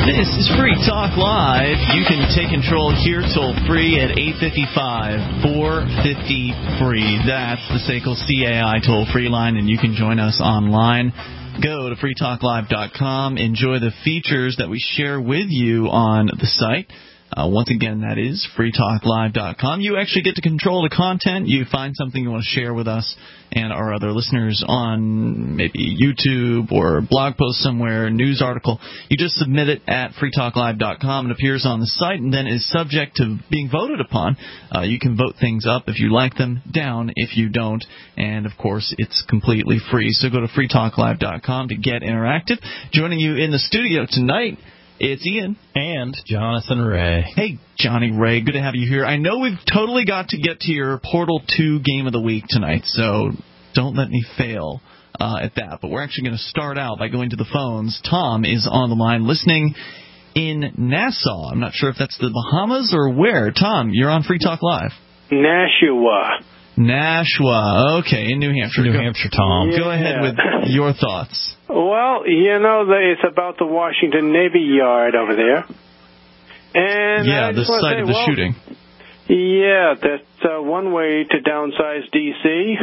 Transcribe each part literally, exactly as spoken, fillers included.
This is Free Talk Live. You can take control here toll-free at eight five five, four five zero, free. That's the S A C L C A I toll-free line, and you can join us online. Go to free talk live dot com. Enjoy the features that we share with you on the site. Uh, once again, that is free talk live dot com. You actually get to control the content. You find something you want to share with us and our other listeners on maybe YouTube or a blog post somewhere, a news article. You just submit it at free talk live dot com. It appears on the site and then is subject to being voted upon. Uh, you can vote things up if you like them, down if you don't. And, of course, it's completely free. So go to free talk live dot com to get interactive. Joining you in the studio tonight, it's Ian. And Jonathan Ray. Hey, Johnny Ray. Good to have you here. I know we've totally got to get to your Portal two Game of the Week tonight, so don't let me fail uh, at that. But we're actually going to start out by going to the phones. Tom is on the line listening in Nassau. I'm not sure if that's the Bahamas or where. Tom, you're on Free Talk Live. Nashua. Nashua. Okay, in New Hampshire. New Go, Hampshire, Tom. Yeah. Go ahead with your thoughts. Well, you know, it's about the Washington Navy Yard over there. And yeah, I the just want to site say, of the well, shooting. Yeah, that's uh, one way to downsize D C.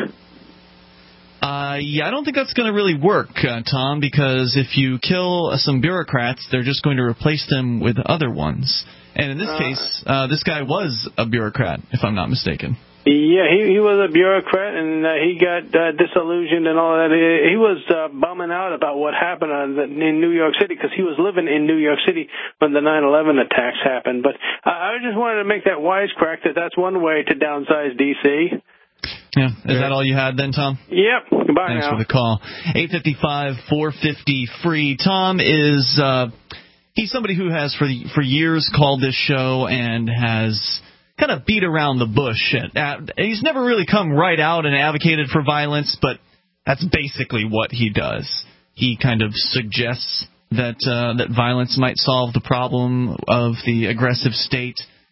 Uh, yeah, I don't think that's going to really work, uh, Tom, because if you kill uh, some bureaucrats, they're just going to replace them with other ones. And in this uh, case, uh, this guy was a bureaucrat, if I'm not mistaken. Yeah, he, he was a bureaucrat, and uh, he got uh, disillusioned and all that. He, he was uh, bumming out about what happened on the, in New York City because he was living in New York City when the nine eleven attacks happened. But uh, I just wanted to make that wisecrack that that's one way to downsize D C. Yeah, is that all you had then, Tom? Yep. Goodbye Thanks now. for the call. eight five five, four five zero, free. Tom is uh, he's somebody who has for the, for years called this show and has kind of beat around the bush. He's never really come right out and advocated for violence, but that's basically what he does. He kind of suggests that uh, that violence might solve the problem of the aggressive state,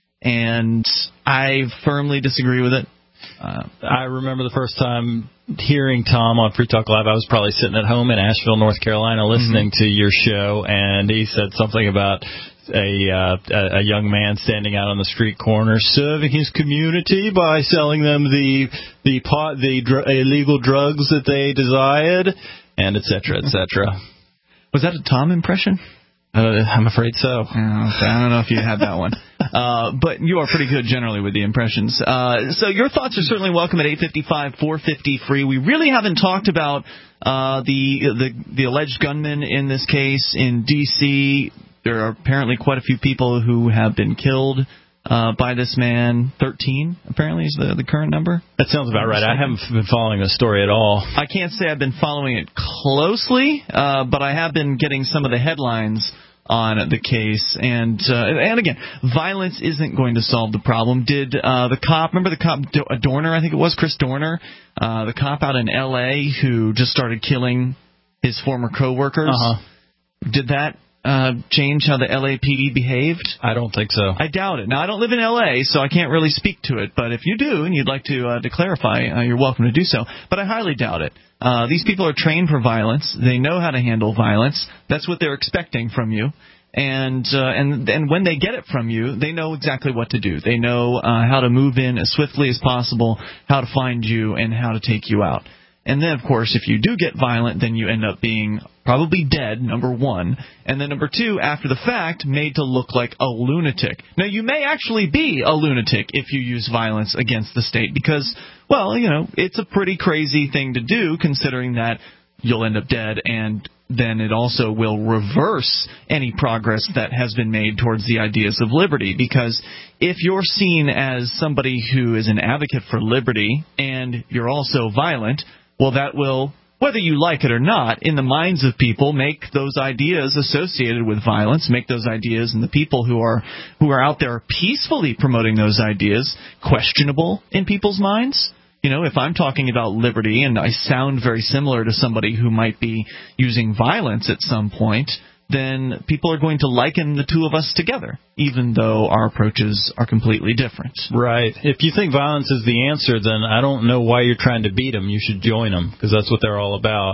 and I firmly disagree with it. Uh, I remember the first time hearing Tom on Free Talk Live. I was probably sitting at home in Asheville, North Carolina, listening mm-hmm. to your show, and he said something about a, uh, a young man standing out on the street corner serving his community by selling them the the pot, the dr- illegal drugs that they desired, and et cetera, et cetera. Was that a Tom impression? Uh, I'm afraid so. Oh, okay. I don't know if you had that one. Uh, but you are pretty good generally with the impressions. Uh, so your thoughts are certainly welcome at eight five five, four five zero, free. We really haven't talked about uh, the, the the alleged gunman in this case in D C There are apparently quite a few people who have been killed uh, by this man. thirteen, apparently, is the, the current number. That sounds about right. I haven't been following the story at all. I can't say I've been following it closely, uh, but I have been getting some of the headlines on the case. And uh, and again, violence isn't going to solve the problem. Did uh, the cop, remember the cop, Dorner, I think it was, Chris Dorner, uh, the cop out in L A who just started killing his former coworkers? Uh-huh. Did that uh, change how the L A P D behaved? I don't think so. I doubt it. Now, I don't live in L A, so I can't really speak to it. But if you do and you'd like to, uh, to clarify, uh, you're welcome to do so. But I highly doubt it. Uh, these people are trained for violence. They know how to handle violence. That's what they're expecting from you. And uh, and and when they get it from you, they know exactly what to do. They know uh, how to move in as swiftly as possible, how to find you, and how to take you out. And then, of course, if you do get violent, then you end up being probably dead, number one. And then, number two, after the fact, made to look like a lunatic. Now, you may actually be a lunatic if you use violence against the state because, well, you know, it's a pretty crazy thing to do considering that you'll end up dead, and then it also will reverse any progress that has been made towards the ideas of liberty. Because if you're seen as somebody who is an advocate for liberty and you're also violent, well, that will, whether you like it or not, in the minds of people, make those ideas associated with violence, make those ideas and the people who are who are out there peacefully promoting those ideas questionable in people's minds. You know, if I'm talking about liberty and I sound very similar to somebody who might be using violence at some point, then people are going to liken the two of us together, even though our approaches are completely different. Right. If you think violence is the answer, then I don't know why you're trying to beat them. You should join them, because that's what they're all about.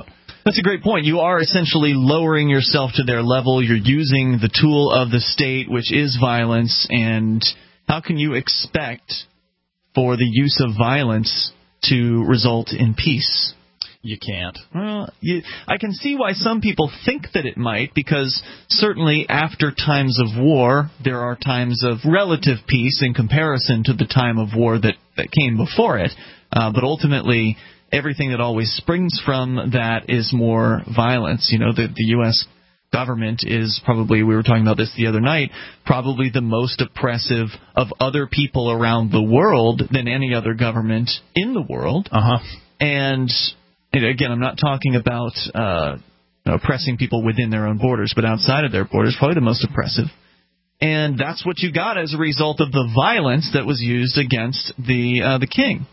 That's a great point. You are essentially lowering yourself to their level. You're using the tool of the state, which is violence, and how can you expect for the use of violence to result in peace? You can't. Well, you, I can see why some people think that it might, because certainly after times of war, there are times of relative peace in comparison to the time of war that, that came before it. Uh, but ultimately, everything that always springs from that is more violence. You know, the, the U S government is probably, we were talking about this the other night, probably the most oppressive of other people around the world than any other government in the world. Uh-huh. And, and again, I'm not talking about uh, oppressing people within their own borders, but outside of their borders, probably the most oppressive. And that's what you got as a result of the violence that was used against the uh, the king.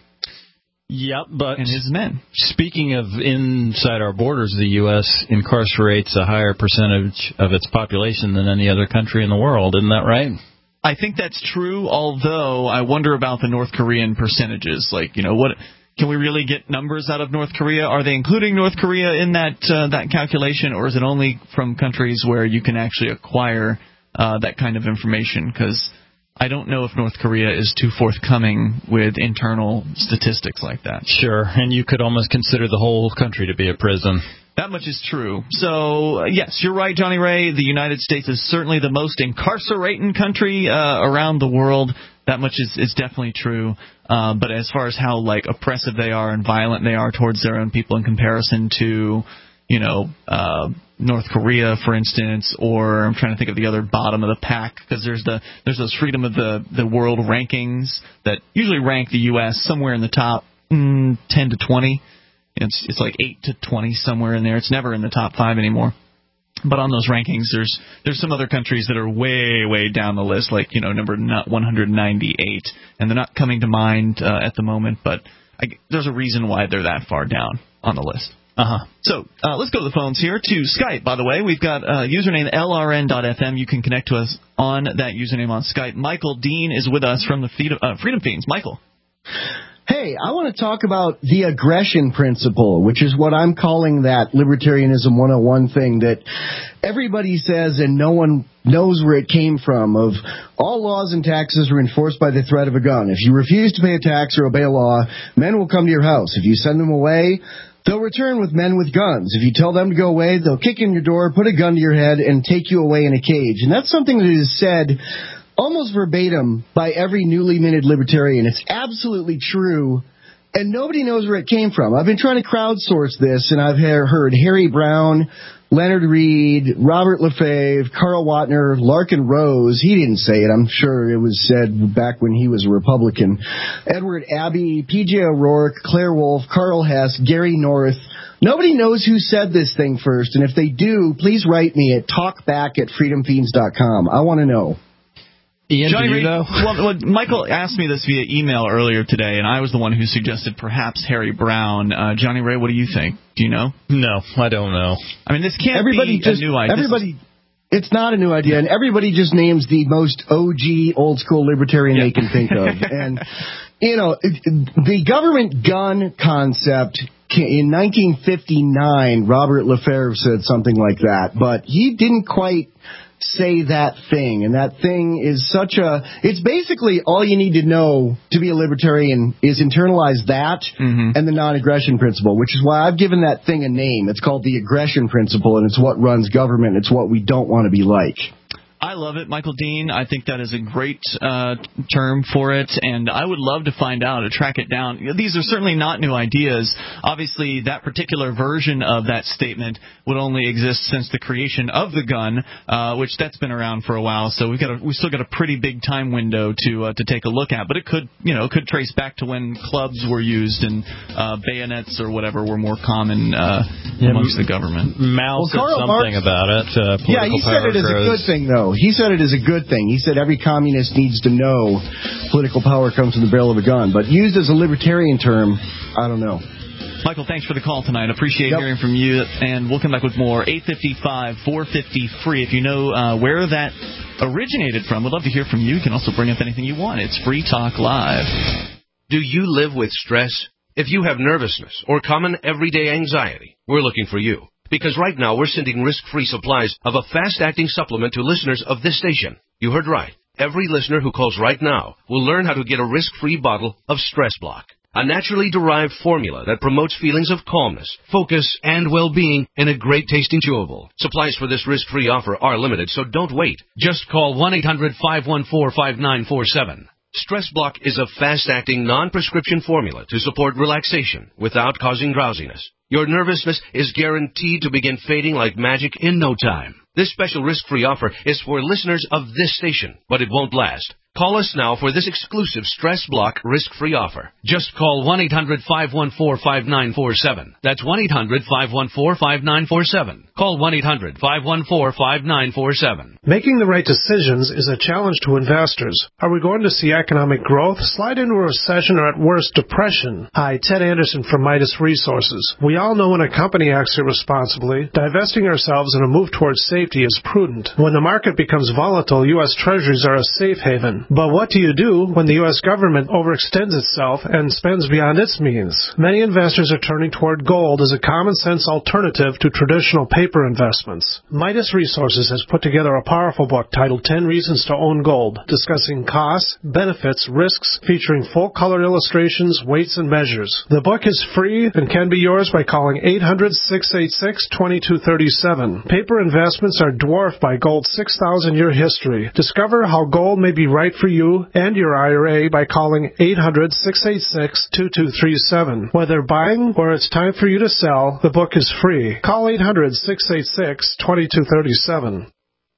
Yep, but and his men. Speaking of inside our borders, the U S incarcerates a higher percentage of its population than any other country in the world. Isn't that right? I think that's true, although I wonder about the North Korean percentages. Like, you know, what can we really get numbers out of North Korea? Are they including North Korea in that uh, that calculation, or is it only from countries where you can actually acquire uh, that kind of information? Because I don't know if North Korea is too forthcoming with internal statistics like that. Sure, and you could almost consider the whole country to be a prison. That much is true. So, uh, yes, you're right, Johnny Ray. The United States is certainly the most incarcerating country uh, around the world. That much is, is definitely true. Uh, but as far as how, like, oppressive they are and violent they are towards their own people in comparison to, you know, uh, North Korea, for instance, or I'm trying to think of the other bottom of the pack, because there's the there's those freedom of the, the world rankings that usually rank the U S somewhere in the top mm, ten to twenty. It's it's like eight to twenty somewhere in there. It's never in the top five anymore. But on those rankings, there's there's some other countries that are way way down the list, like, you know, number one hundred ninety-eight, and they're not coming to mind uh, at the moment. But I, there's a reason why they're that far down on the list. Uh-huh. So uh, let's go to the phones here to Skype, by the way. We've got uh, username L R N dot F M. You can connect to us on that username on Skype. Michael Dean is with us from the Freedom, uh, Freedom Fiends. Michael. Hey, I want to talk about the aggression principle, which is what I'm calling that Libertarianism one oh one thing that everybody says and no one knows where it came from, of all laws and taxes are enforced by the threat of a gun. If you refuse to pay a tax or obey a law, men will come to your house. If you send them away, they'll return with men with guns. If you tell them to go away, they'll kick in your door, put a gun to your head, and take you away in a cage. And that's something that is said almost verbatim by every newly minted libertarian. It's absolutely true, and nobody knows where it came from. I've been trying to crowdsource this, and I've heard Harry Brown, Leonard Reed, Robert Lefebvre, Carl Watner, Larkin Rose. He didn't say it. I'm sure it was said back when he was a Republican. Edward Abbey, P J O'Rourke, Claire Wolfe, Carl Hess, Gary North. Nobody knows who said this thing first, and if they do, please write me at talkback at freedom fiends dot com. I want to know. Ian, Johnny do you Reed, know? well, well, Michael asked me this via email earlier today, and I was the one who suggested perhaps Harry Brown. Uh, Johnny Ray, what do you think? Do you know? No, I don't know. I mean, this can't everybody be just, a new idea. Everybody, it's not a new idea, and everybody just names the most O G, old-school libertarian yeah. they can think of. And, you know, the government gun concept, in nineteen fifty-nine, Robert Lefebvre said something like that, but he didn't quite say that thing, and that thing is such a, it's basically all you need to know to be a libertarian is internalize that mm-hmm. and the non-aggression principle, which is why I've given that thing a name. It's called the aggression principle, and it's what runs government. It's what we don't want to be like. I love it, Michael Dean. I think that is a great uh, term for it, and I would love to find out, to track it down. These are certainly not new ideas. Obviously, that particular version of that statement would only exist since the creation of the gun, uh, which that's been around for a while. So we've got a, we still got a pretty big time window to uh, to take a look at. But it could, you know, it could trace back to when clubs were used and uh, bayonets or whatever were more common uh, yeah, amongst the government. Mao well, said Karl something Marx, about it. Uh, yeah, he said it as a good thing, though. He said it as a good thing. He said every communist needs to know political power comes from the barrel of a gun. But used as a libertarian term, I don't know. Michael, thanks for the call tonight. Appreciate yep. hearing from you, and we'll come back with more. eight five five, four five zero, free. If you know uh, where that originated from, we'd love to hear from you. You can also bring up anything you want. It's Free Talk Live. Do you live with stress? If you have nervousness or common everyday anxiety, we're looking for you. Because right now we're sending risk-free supplies of a fast-acting supplement to listeners of this station. You heard right. Every listener who calls right now will learn how to get a risk-free bottle of Stress Block, a naturally derived formula that promotes feelings of calmness, focus, and well-being in a great-tasting chewable. Supplies for this risk-free offer are limited, so don't wait. Just call one eight hundred five one four five nine four seven. Stress Block is a fast-acting, non-prescription formula to support relaxation without causing drowsiness. Your nervousness is guaranteed to begin fading like magic in no time. This special risk-free offer is for listeners of this station, but it won't last. Call us now for this exclusive Stress Block risk-free offer. Just call one eight hundred five one four five nine four seven. That's one eight hundred five one four five nine four seven. Call one eight hundred five one four five nine four seven. Making the right decisions is a challenge to investors. Are we going to see economic growth, slide into a recession, or at worst, depression? Hi, Ted Anderson from Midas Resources. We all know when a company acts irresponsibly, divesting ourselves in a move towards safety is prudent. When the market becomes volatile, U S Treasuries are a safe haven. But what do you do when the U S government overextends itself and spends beyond its means? Many investors are turning toward gold as a common-sense alternative to traditional paper investments. Midas Resources has put together a powerful book titled ten Reasons to Own Gold, discussing costs, benefits, risks, featuring full-color illustrations, weights, and measures. The book is free and can be yours by calling eight hundred six eight six two two three seven. Paper investments are dwarfed by gold's six thousand year history. Discover how gold may be right for you and your I R A by calling eight hundred six eight six two two three seven. Whether buying or it's time for you to sell, the book is free. Call eight hundred six eight six two two three seven.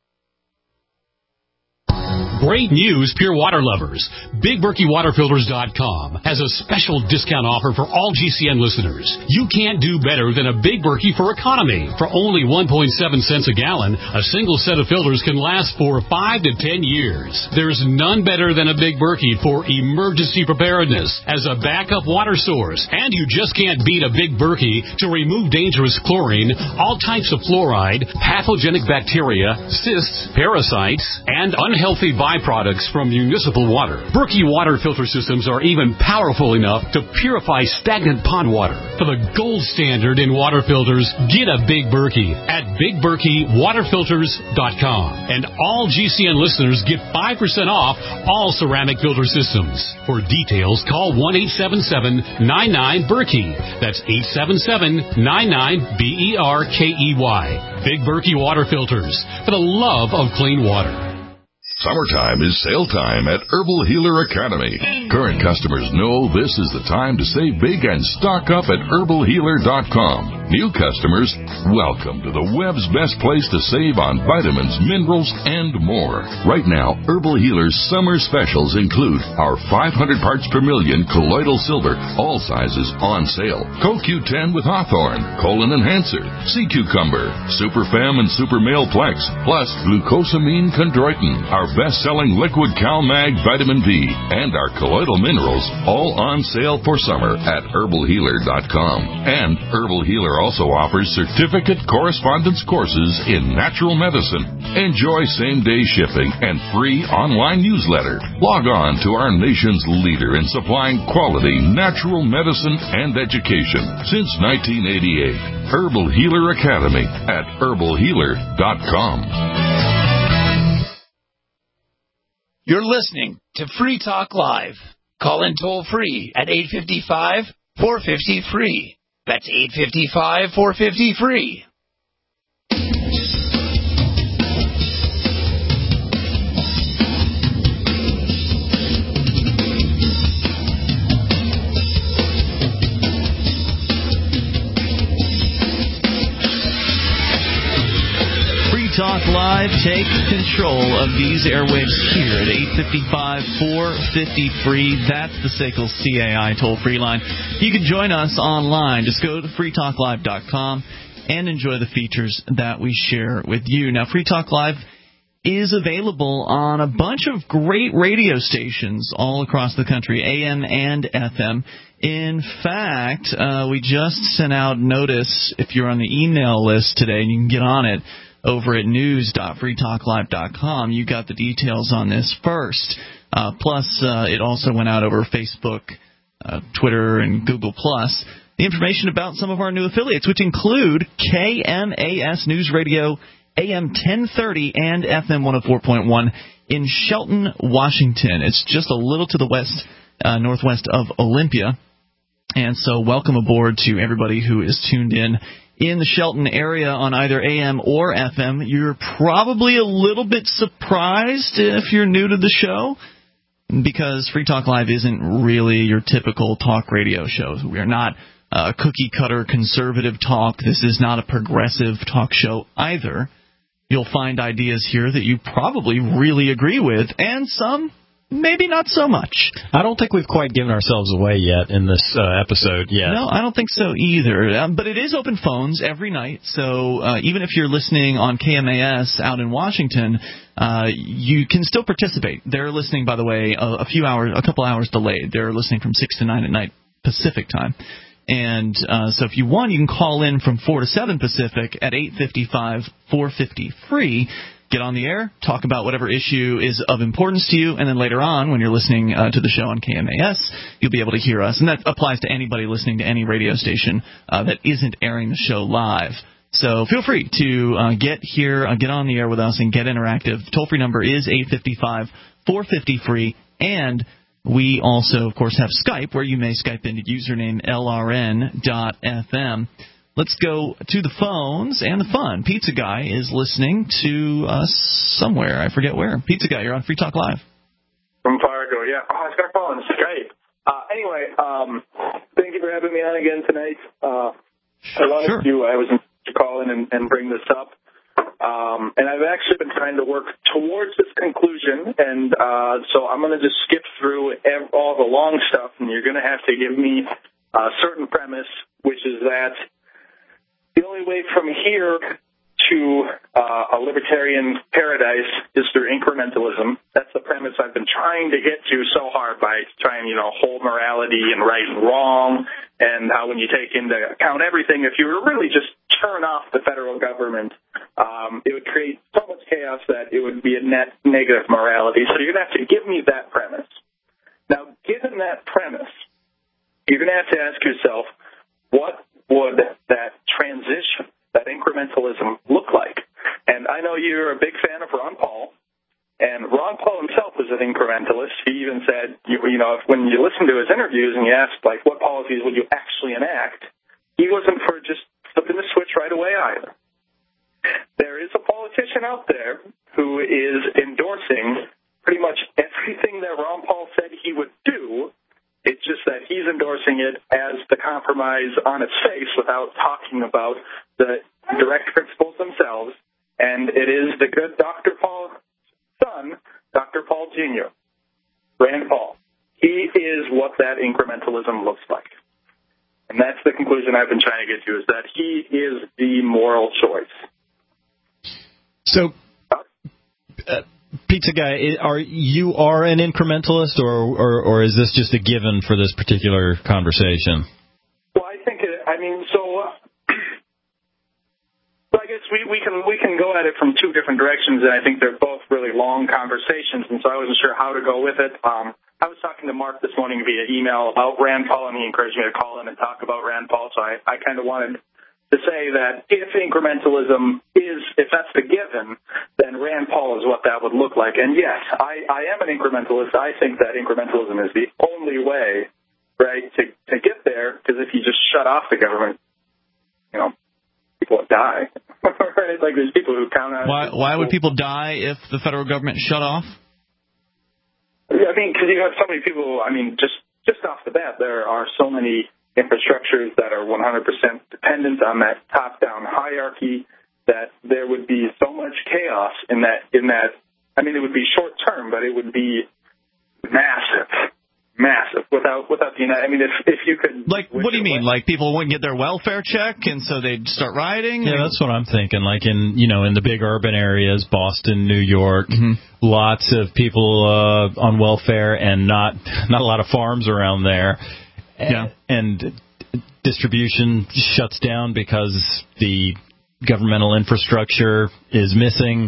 Great news, Pure Water lovers. Big Berkey Water Filters dot com has a special discount offer for all G C N listeners. You can't do better than a Big Berkey for economy. For only one point seven cents a gallon, a single set of filters can last for five to ten years. There's none better than a Big Berkey for emergency preparedness as a backup water source. And you just can't beat a Big Berkey to remove dangerous chlorine, all types of fluoride, pathogenic bacteria, cysts, parasites, and unhealthy viruses. Byproducts from municipal water. Berkey water filter systems are even powerful enough to purify stagnant pond water. For the gold standard in water filters, get a Big Berkey at Big Berkey Water Filters dot com. And all G C N listeners get five percent off all ceramic filter systems. For details, call one eight seven seven nine nine Berkey. That's eight seven seven nine nine B E R K E Y. Big Berkey Water Filters, for the love of clean water. Summertime is sale time at Herbal Healer Academy. Current customers know this is the time to save big and stock up at Herbal Healer dot com. New customers, welcome to the web's best place to save on vitamins, minerals, and more. Right now, Herbal Healer's summer specials include our five hundred parts per million colloidal silver, all sizes on sale, Co Q ten with Hawthorne, Colon Enhancer, Sea Cucumber, Super Fem and Super Male Plex, plus Glucosamine Chondroitin, our best-selling liquid CalMag Vitamin B, and our colloidal minerals, all on sale for summer at Herbal Healer dot com. And Herbal Healer also offers certificate correspondence courses in natural medicine. Enjoy same-day shipping and free online newsletter. Log on to our nation's leader in supplying quality natural medicine and education since nineteen eighty-eight. Herbal Healer Academy at Herbal Healer dot com. You're listening to Free Talk Live. Call in toll free at eight five five, four five zero, free. That's eight five five, four five zero, free. Talk Live, take control of these airwaves here at eight five five, four five zero, free. That's the S A C L C A I toll-free line. You can join us online. Just go to free talk live dot com and enjoy the features that we share with you. Now, Free Talk Live is available on a bunch of great radio stations all across the country, A M and F M. In fact, uh, we just sent out notice, if you're on the email list today, and you can get on it, over at news dot free talk live dot com. You got the details on this first. Uh, plus, uh, it also went out over Facebook, uh, Twitter, and Google Plus. the information about some of our new affiliates, which include K M A S News Radio, A M ten thirty and F M one oh four point one in Shelton, Washington. It's just a little to the west, uh, northwest of Olympia. And so welcome aboard to everybody who is tuned in in the Shelton area on either A M or F M. You're probably a little bit surprised if you're new to the show, because Free Talk Live isn't really your typical talk radio show. We are not a cookie-cutter conservative talk. This is not a progressive talk show either. You'll find ideas here that you probably really agree with, and some maybe not so much. I don't think we've quite given ourselves away yet in this uh, episode yet. No, I don't think so either. Um, but it is open phones every night, so uh, even if you're listening on K M A S out in Washington, uh, you can still participate. They're listening, by the way, a, a few hours, a couple hours delayed. They're listening from six to nine at night Pacific time. And uh, so if you want, you can call in from four to seven Pacific at eight five five, four fifty, free. Get on the air, talk about whatever issue is of importance to you, and then later on, when you're listening uh, to the show on K M A S, you'll be able to hear us. And that applies to anybody listening to any radio station uh, that isn't airing the show live. So feel free to uh, get here, uh, get on the air with us, and get interactive. Toll-free number is eight five five, four fifty, free, and we also, of course, have Skype, where you may Skype into username L R N dot F M. Let's go to the phones and the fun. Pizza Guy is listening to us somewhere. I forget where. Pizza Guy, you're on Free Talk Live. From Fargo, yeah. Oh, I was going to call on Skype. Uh, anyway, um, thank you for having me on again tonight. Uh, I wanted sure. to, I was to call in and, and bring this up. Um, and I've actually been trying to work towards this conclusion, and uh, so I'm going to just skip through ev- all the long stuff, and you're going to have to give me a certain premise, which is that the only way from here to uh, a libertarian paradise is through incrementalism. That's the premise I've been trying to get to so hard by trying, you know, hold morality and right and wrong, and how when you take into account everything, if you were really just turn off the federal government, um, it would create so much chaos that it would be a net negative morality. So you're going to have to give me that premise. Now, given that premise, you're going to have to ask yourself, what would that transition, that incrementalism, look like? And I know you're a big fan of Ron Paul, and Ron Paul himself was an incrementalist. He even said, you, you know, if, when you listen to his interviews and you ask, like, what policies would you actually enact, he wasn't for just flipping the switch right away either. There is a politician out there who is endorsing pretty much everything that Ron Paul said he would do. It's just that he's endorsing it as the compromise on its face without talking about the direct principles themselves. And it is the good Doctor Paul's son, Doctor Paul Junior, Rand Paul. He is what that incrementalism looks like. And that's the conclusion I've been trying to get to, is that he is the moral choice. So, uh, Pizza Guy, are you are an incrementalist, or, or or is this just a given for this particular conversation? Well, I think it, I mean, so, uh, so I guess we, we can we can go at it from two different directions, and I think they're both really long conversations, and so I wasn't sure how to go with it. Um, I was talking to Mark this morning via email about Rand Paul, and he encouraged me to call in and talk about Rand Paul, so I, I kind of wanted to say that if incrementalism is, if that's the given, then Rand Paul is what that would look like. And yes, I, I am an incrementalist. I think that incrementalism is the only way, right, to, to get there, because if you just shut off the government, you know, people would die. Right? Like there's people who count on Why, why would people die if the federal government shut off? I mean, because you have so many people, I mean, just, just off the bat, there are so many infrastructures that are one hundred percent dependent on that top-down hierarchy that there would be so much chaos in that, in that, I mean, it would be short-term, but it would be massive, massive without, without the, I mean, if, if you could. Like, what do you mean? Like people wouldn't get their welfare check and so they'd start rioting? Yeah, that's what I'm thinking. Like in, you know, in the big urban areas, Boston, New York, mm-hmm. lots of people uh, on welfare and not, not a lot of farms around there. Yeah. And distribution shuts down because the governmental infrastructure is missing,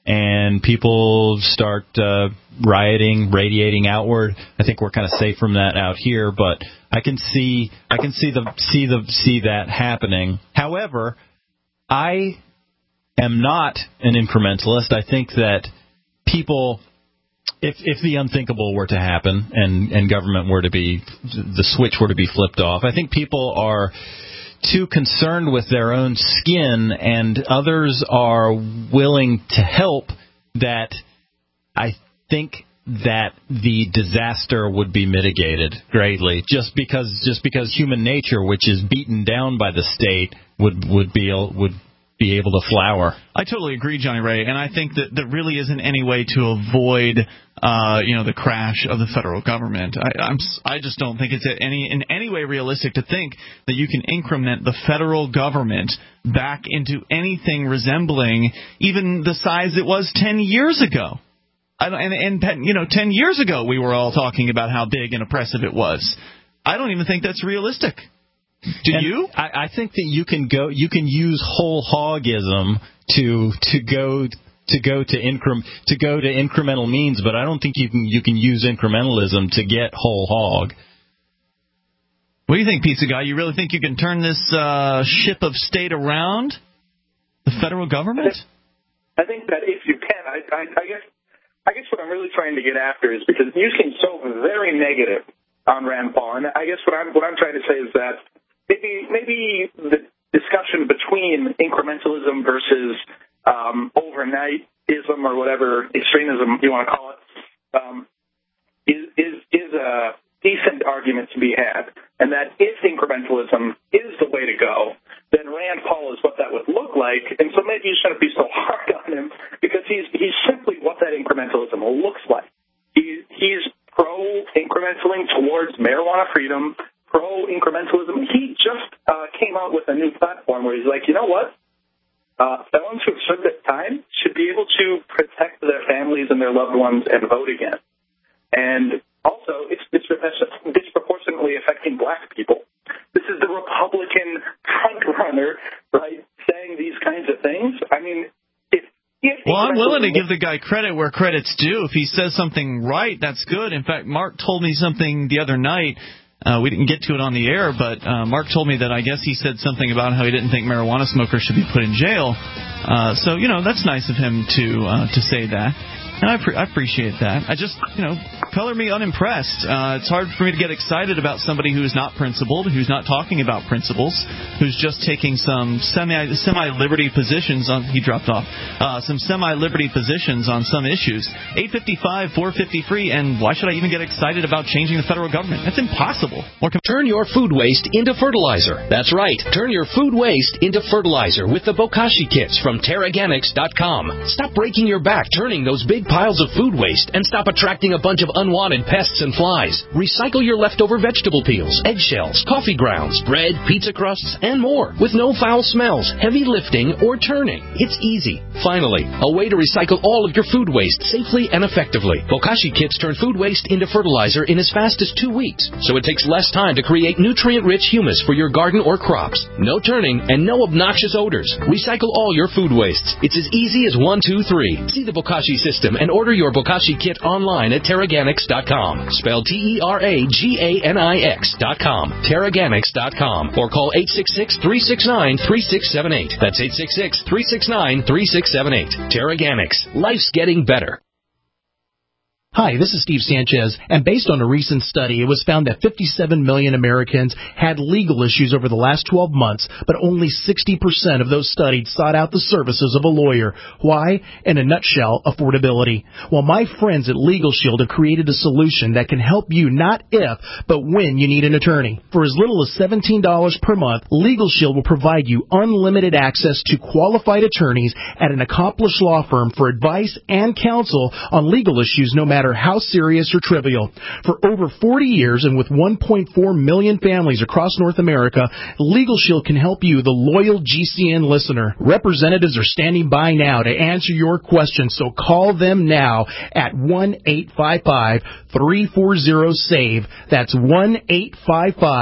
and people start uh, rioting, radiating outward. I think we're kind of safe from that out here, but I can see I can see the see the see that happening. However, I am not an incrementalist. I think that people, if if the unthinkable were to happen and, and government were to be, the switch were to be flipped off, I think people are too concerned with their own skin, and others are willing to help, that I think that the disaster would be mitigated greatly, just because just because human nature, which is beaten down by the state, would would be would be able to flower. I totally agree, Johnny Ray, and I think that there really isn't any way to avoid, uh, you know, the crash of the federal government. I, I'm, I just don't think it's any in any way realistic to think that you can increment the federal government back into anything resembling even the size it was ten years ago. I don't, and, and you know, ten years ago we were all talking about how big and oppressive it was. I don't even think that's realistic. Do and you? I, I think that you can go. You can use whole hogism to to go to go to incre, to go to incremental means, but I don't think you can you can use incrementalism to get whole hog. What do you think, Pizza Guy? You really think you can turn this uh, ship of state around? The federal government? I think that if you can, I, I, I guess I guess what I'm really trying to get after is, because you seem so very negative on Rand Paul, and I guess what I'm what I'm trying to say is that maybe maybe the discussion between incrementalism versus um, overnightism or whatever extremism you want to call it um, is is is a decent argument to be had, and that if incrementalism is the way to go, then Rand Paul is what that would look like, and so maybe you shouldn't be so hard on him, because he's he's simply what that incrementalism looks like. He, he's pro-incrementalism towards marijuana freedom, pro-incrementalism. He just uh, came out with a new platform where he's like, you know what? Uh, felons who have served their time should be able to protect their families and their loved ones and vote again. And also, it's, it's disproportionately affecting black people. This is the Republican frontrunner, right, saying these kinds of things. I mean, if, if well, I'm willing to give the guy credit where credit's due. If he says something right, that's good. In fact, Mark told me something the other night. Uh, we didn't get to it on the air, but uh, Mark told me that I guess he said something about how he didn't think marijuana smokers should be put in jail. Uh, so, you know, that's nice of him to uh, to say that. And I, pre- I appreciate that. I just, you know, color me unimpressed. Uh, it's hard for me to get excited about somebody who's not principled, who's not talking about principles, who's just taking some semi, semi-liberty positions on, he dropped off, uh, some semi-liberty positions on some issues. eight fifty-five, four fifty free, and why should I even get excited about changing the federal government? That's impossible. Or com- Turn your food waste into fertilizer. That's right. Turn your food waste into fertilizer with the Bokashi kits from Terraganics dot com. Stop breaking your back turning those big piles of food waste and stop attracting a bunch of unwanted pests and flies. Recycle your leftover vegetable peels, eggshells, coffee grounds, bread, pizza crusts, and more with no foul smells, heavy lifting, or turning. It's easy. Finally, a way to recycle all of your food waste safely and effectively. Bokashi kits turn food waste into fertilizer in as fast as two weeks, so it takes less time to create nutrient-rich humus for your garden or crops. No turning and no obnoxious odors. Recycle all your food wastes. It's as easy as one, two, three. See the Bokashi system and order your Bokashi kit online at Terraganics dot com. Spelled T E R A G A N I X dot com. Terraganics dot com. Or call eight six six, three six nine, three six seven eight. That's eight six six, three six nine, three six seven eight. Terraganics. Life's getting better. Hi, this is Steve Sanchez, and based on a recent study, it was found that fifty-seven million Americans had legal issues over the last twelve months, but only sixty percent of those studied sought out the services of a lawyer. Why? In a nutshell, affordability. Well, my friends at Legal Shield have created a solution that can help you not if, but when you need an attorney. For as little as seventeen dollars per month, Legal Shield will provide you unlimited access to qualified attorneys at an accomplished law firm for advice and counsel on legal issues, no matter how serious or trivial. For over forty years and with one point four million families across North America, Legal Shield can help you, the loyal G C N listener. Representatives are standing by now to answer your questions, so call them now at one eight five five, three four zero, S A V E. That's one eight five five,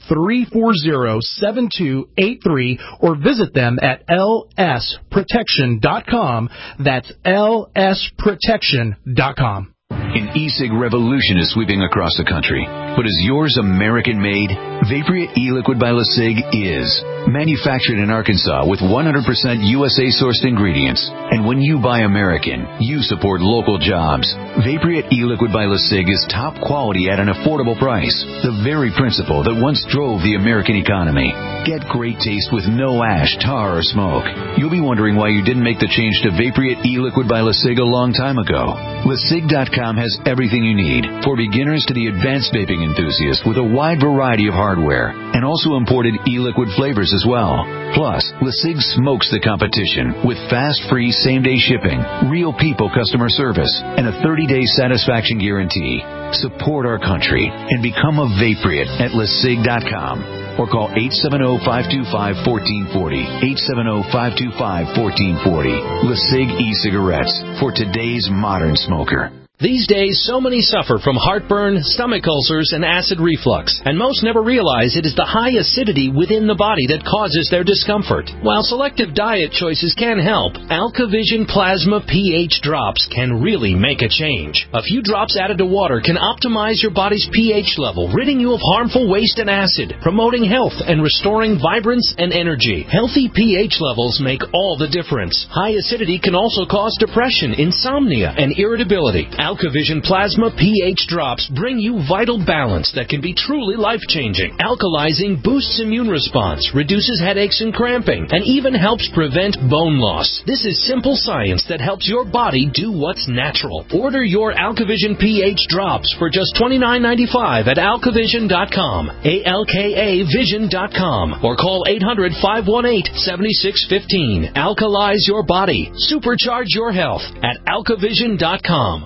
three four zero, seven two eight three or visit them at L S protection dot com. That's L S protection dot com. An e-cig revolution is sweeping across the country. But is yours American-made? Vaporeat e-liquid by LeSig is. Manufactured in Arkansas with one hundred percent U S A-sourced ingredients. And when you buy American, you support local jobs. Vaporeat e-liquid by LeSig is top quality at an affordable price. The very principle that once drove the American economy. Get great taste with no ash, tar, or smoke. You'll be wondering why you didn't make the change to Vaporeat e-liquid by LeSig a long time ago. LeSig dot com has everything you need, for beginners to the advanced vaping enthusiast, with a wide variety of hardware, and also imported e-liquid flavors as well. Plus, LeSig smokes the competition with fast, free, same-day shipping, real people customer service, and a thirty-day satisfaction guarantee. Support our country and become a Vaporeat at LeSig dot com. Or call eight seven zero, five two five, one four four zero, eight seven zero, five two five, one four four zero. LeSig e-cigarettes for today's modern smoker. These days, so many suffer from heartburn, stomach ulcers, and acid reflux, and most never realize it is the high acidity within the body that causes their discomfort. While selective diet choices can help, AlkaVision Plasma pH drops can really make a change. A few drops added to water can optimize your body's pH level, ridding you of harmful waste and acid, promoting health and restoring vibrance and energy. Healthy pH levels make all the difference. High acidity can also cause depression, insomnia, and irritability. AlkaVision Plasma pH drops bring you vital balance that can be truly life-changing. Alkalizing boosts immune response, reduces headaches and cramping, and even helps prevent bone loss. This is simple science that helps your body do what's natural. Order your AlkaVision pH drops for just twenty-nine ninety-five at alkavision dot com, A L K A vision dot com, or call eight hundred, five one eight, seven six one five. Alkalize your body. Supercharge your health at alkavision dot com.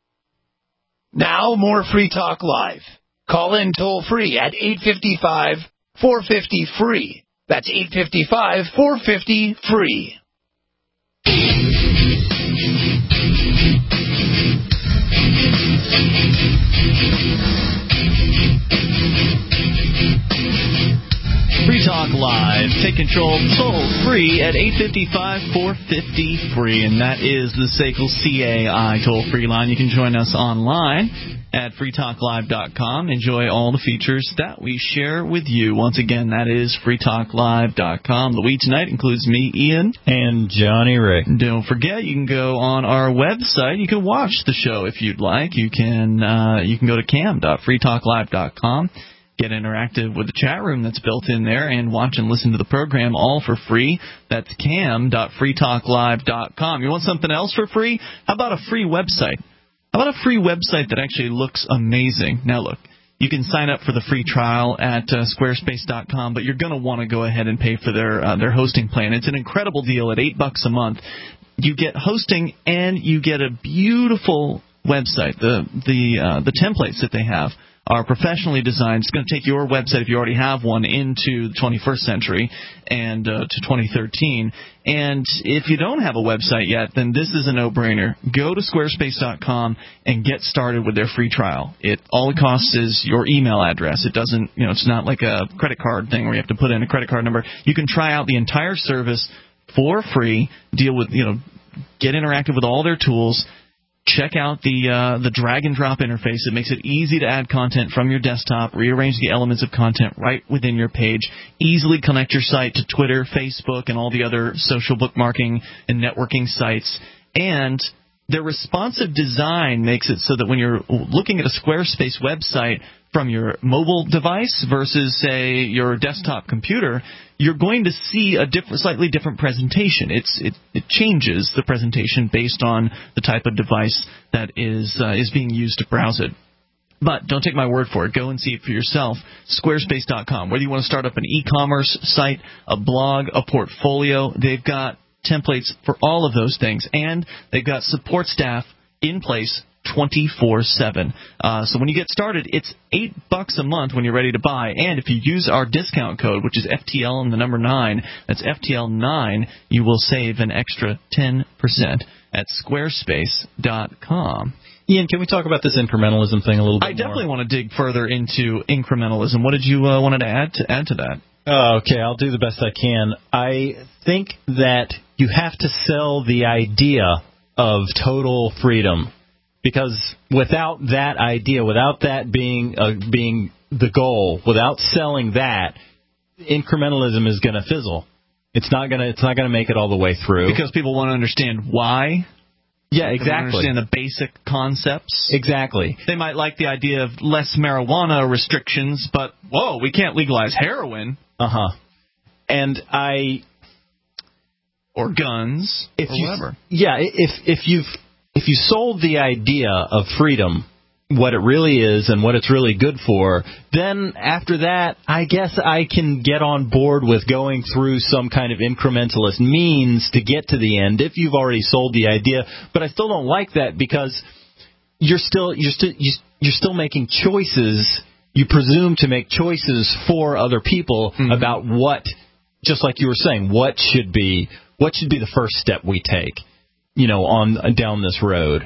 Now, more Free Talk Live. Call in toll-free at eight five five, four five zero, free. That's eight five five, four five zero, free. Free Talk Live. Take control toll free at eight five five, four five zero, free. And that is the S A C L C A I toll free line. You can join us online at free talk live dot com. Enjoy all the features that we share with you. Once again, that is free talk live dot com. The we tonight includes me, Ian. And Johnny Rick. Don't forget, you can go on our website. You can watch the show if you'd like. You can, uh, you can go to cam dot free talk live dot com. Get interactive with the chat room that's built in there and watch and listen to the program all for free. That's cam dot free talk live dot com. You want something else for free? How about a free website? How about a free website that actually looks amazing? Now, look, you can sign up for the free trial at uh, squarespace dot com, but you're going to want to go ahead and pay for their uh, their hosting plan. It's an incredible deal at eight bucks a month. You get hosting and you get a beautiful website. The the uh, the templates that they have are professionally designed. It's going to take your website, if you already have one, into the twenty-first century and uh, to twenty thirteen. And if you don't have a website yet, then this is a no-brainer. Go to squarespace dot com and get started with their free trial. It all it costs is your email address. It doesn't, you know, it's not like a credit card thing where you have to put in a credit card number. You can try out the entire service for free. Deal with, you know, get interactive with all their tools. Check out the uh, the drag and drop interface. It makes it easy to add content from your desktop, rearrange the elements of content right within your page, easily connect your site to Twitter, Facebook, and all the other social bookmarking and networking sites. And their responsive design makes it so that when you're looking at a Squarespace website from your mobile device versus, say, your desktop computer, you're going to see a different, slightly different presentation. It's, it, it changes the presentation based on the type of device that is uh, is being used to browse it. But don't take my word for it. Go and see it for yourself. Squarespace dot com. Whether you want to start up an e-commerce site, a blog, a portfolio, they've got templates for all of those things. And they've got support staff in place twenty-four seven. Uh, so when you get started, it's eight bucks a month when you're ready to buy. And if you use our discount code, which is F T L and the number nine, that's F T L nine, you will save an extra ten percent. at squarespace dot com. Ian, can we talk about this incrementalism thing a little bit I definitely more? want to dig further into incrementalism. What did you uh, wanted to add to add to that? Oh, okay, I'll do the best I can. I think that you have to sell the idea of total freedom, because without that idea, without that being uh, being the goal, without selling that, incrementalism is going to fizzle. It's not going to it's not going to make it all the way through. Because people want to understand why. Yeah, They exactly. want to understand the basic concepts. Exactly. They might like the idea of less marijuana restrictions, but whoa, we can't legalize heroin. Uh huh. And I. Or guns, if or you, whatever. Yeah, if if you've if you sold the idea of freedom, what it really is and what it's really good for, then after that, I guess I can get on board with going through some kind of incrementalist means to get to the end if you've already sold the idea. But I still don't like that, because you're still you're still you're still making choices. You presume to make choices for other people mm-hmm. about what, just like you were saying, what should be what should be the first step we take, you know, on down this road.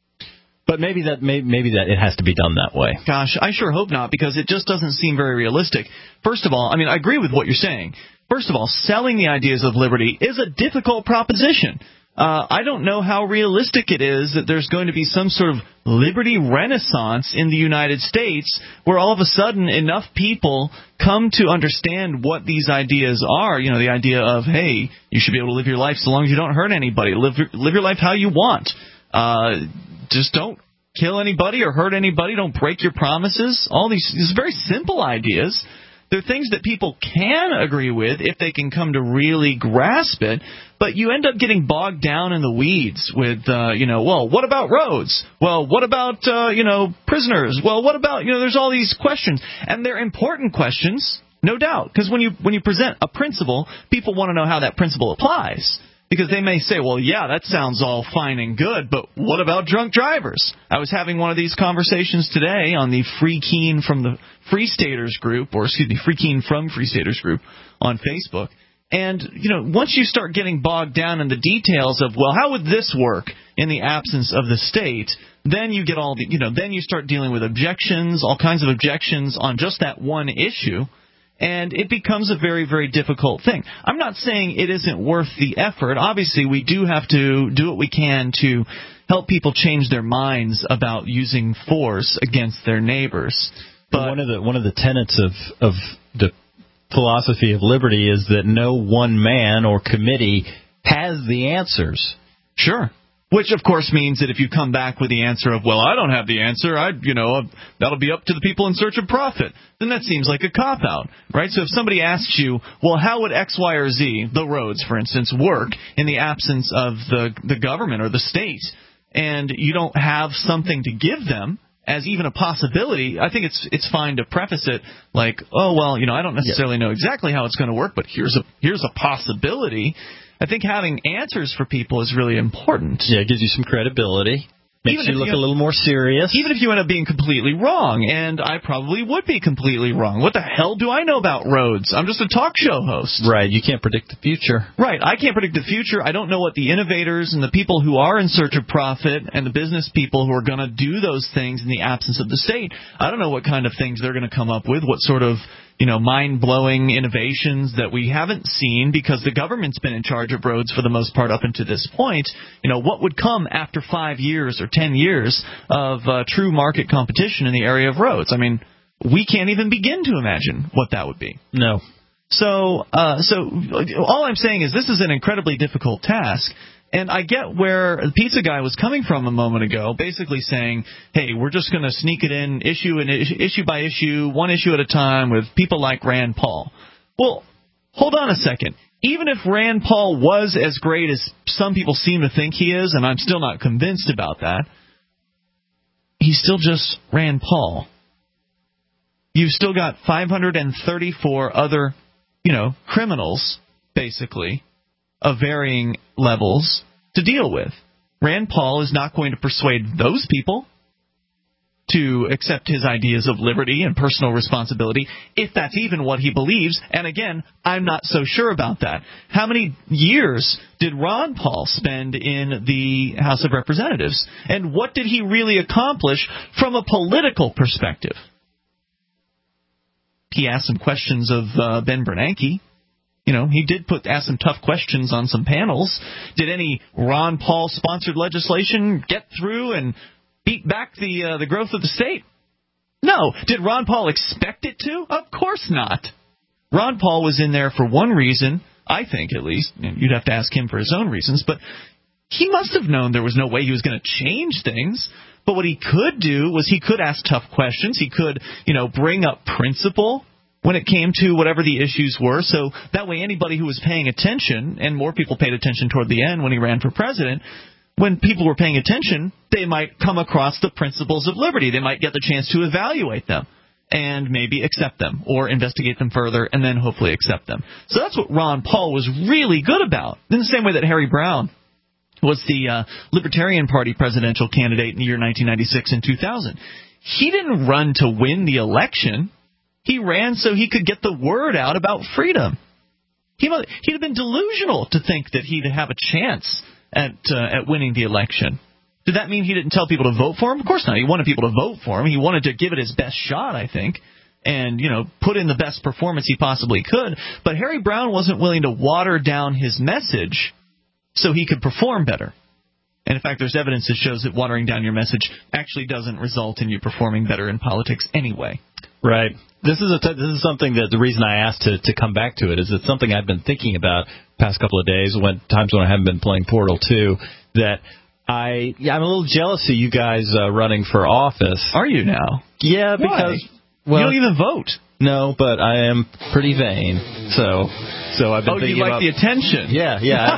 But maybe that maybe, maybe that it has to be done that way. Gosh, I sure hope not, because it just doesn't seem very realistic. First of all, I mean, I agree with what you're saying. First of all, selling the ideas of liberty is a difficult proposition. Uh, I don't know how realistic it is that there's going to be some sort of liberty renaissance in the United States where all of a sudden enough people come to understand what these ideas are. You know, the idea of, hey, you should be able to live your life so long as you don't hurt anybody. Live your, live your life how you want. Uh, just don't kill anybody or hurt anybody. Don't break your promises. All these, these very simple ideas. They're things that people can agree with if they can come to really grasp it, but you end up getting bogged down in the weeds with, uh, you know, well, what about roads? Well, what about, uh, you know, prisoners? Well, what about, you know, there's all these questions, and they're important questions, no doubt, because when you when you present a principle, people want to know how that principle applies. Because they may say, well, yeah, that sounds all fine and good, but what about drunk drivers? I was having one of these conversations today on the Free Keen from the Free Staters group, or excuse me, Free Keen from Free Staters group on Facebook. And, you know, once you start getting bogged down in the details of, well, how would this work in the absence of the state, then you get all the, you know, then you start dealing with objections, all kinds of objections on just that one issue. And it becomes a very, very difficult thing. I'm not saying it isn't worth the effort. Obviously, we do have to do what we can to help people change their minds about using force against their neighbors. But one of the one of the tenets of of the philosophy of liberty is that no one man or committee has the answers. Sure. Which, of course, means that if you come back with the answer of, well, I don't have the answer, I, you know, that'll be up to the people in search of profit, then that seems like a cop-out, right? So if somebody asks you, well, how would X, Y, or Z, the roads, for instance, work in the absence of the, the government or the state, and you don't have something to give them as even a possibility, I think it's it's fine to preface it like, oh, well, you know, I don't necessarily know exactly how it's going to work, but here's a here's a possibility. I think having answers for people is really important. Yeah, it gives you some credibility. Makes Even you look you, a little more serious. Even if you end up being completely wrong, and I probably would be completely wrong. What the hell do I know about roads? I'm just a talk show host. Right, you can't predict the future. Right, I can't predict the future. I don't know what the innovators and the people who are in search of profit and the business people who are going to do those things in the absence of the state, I don't know what kind of things they're going to come up with, what sort of, you know, mind-blowing innovations that we haven't seen because the government's been in charge of roads for the most part up until this point. You know, what would come after five years or ten years of uh, true market competition in the area of roads? I mean, we can't even begin to imagine what that would be. No. So, uh, so all I'm saying is this is an incredibly difficult task. And I get where the pizza guy was coming from a moment ago, basically saying, hey, we're just going to sneak it in issue and issue by issue, one issue at a time with people like Rand Paul. Well, hold on a second. Even if Rand Paul was as great as some people seem to think he is, and I'm still not convinced about that, he's still just Rand Paul. You've still got five hundred thirty-four other, you know, criminals, basically, of varying levels to deal with. Rand Paul is not going to persuade those people to accept his ideas of liberty and personal responsibility, if that's even what he believes. And again, I'm not so sure about that. How many years did Ron Paul spend in the House of Representatives? And what did he really accomplish from a political perspective? He asked some questions of uh, Ben Bernanke. You know, he did put ask some tough questions on some panels. Did any Ron Paul-sponsored legislation get through and beat back the uh, the growth of the state? No. Did Ron Paul expect it to? Of course not. Ron Paul was in there for one reason, I think at least. You'd have to ask him for his own reasons, but he must have known there was no way he was going to change things. But what he could do was he could ask tough questions. He could, you know, bring up principle when it came to whatever the issues were. So that way anybody who was paying attention, and more people paid attention toward the end when he ran for president, when people were paying attention, they might come across the principles of liberty. They might get the chance to evaluate them and maybe accept them or investigate them further and then hopefully accept them. So that's what Ron Paul was really good about, in the same way that Harry Browne was the uh, Libertarian Party presidential candidate in the year nineteen ninety-six and two thousand. He didn't run to win the election. He ran so he could get the word out about freedom. He, he'd have been delusional to think that he'd have a chance at uh, at winning the election. Did that mean he didn't tell people to vote for him? Of course not. He wanted people to vote for him. He wanted to give it his best shot, I think, and, you know, put in the best performance he possibly could. But Harry Browne wasn't willing to water down his message so he could perform better. And, in fact, there's evidence that shows that watering down your message actually doesn't result in you performing better in politics anyway. Right. This is a t- this is something that the reason I asked to, to come back to it is it's something I've been thinking about the past couple of days, when times when I haven't been playing Portal two, that I yeah, I'm a little jealous of you guys uh, running for office. Are you now? Yeah, because Why? Well, you don't even vote. No, but I am pretty vain. So so I've been oh, thinking you like about the attention. Yeah,